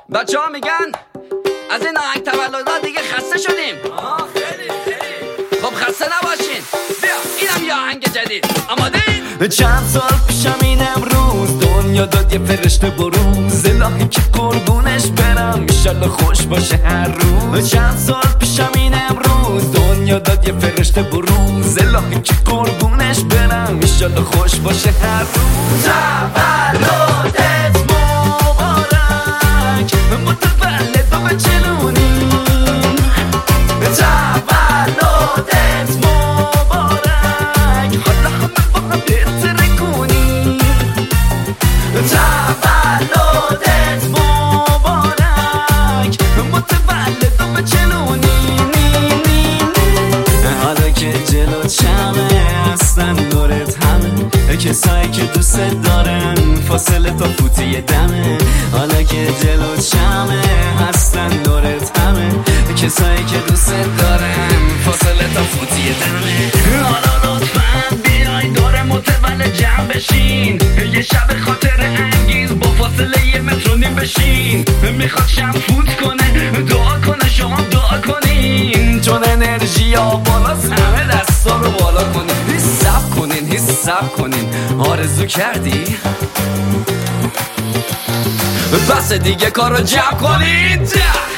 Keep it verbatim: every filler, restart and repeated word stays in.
بچه ها میگن از این آهنگ تولدها دیگه خسته شدیم. آه خیلی خیلی. خب خسته نباشین، بیا اینم یه آهنگ جدید. آماده این؟ چند سال پیشم این امروز دنیا داد یه فرشته بروز، الهی که قربونش برم ایشالله خوش باشه هر روز. چند سال پیشم این امروز دنیا داد یه فرشته بروز، الهی که قربونش برم ایشالله خوش باشه هر روز. تولدت مبارک متولد و بچلونی، تولدت مبارک حالا همه با هم بهتره کنی. تولدت مبارک متولد و بچلونی. حالا که جلو چمه هستن دورت همه کسایی که دوست دارن، فاصله تا فوتی دمه. حالا که جلو چمه هستن دورت همه کسایی که دوست دارن، فاصله تا فوتی دمه. حالا لطفاً بیاین دور متولد جمع بشین، یه شب خاطر انگیز با فاصله یه متر و نیم بشین. میخواد شب فوت کنه، دعا کنه شما دعا کنین، چون انرژی ها بالاست همه دستا رو بالا کنین. حساب کنین حساب کنین آرزو کردی؟ بس دیگه کارو جمع کنید.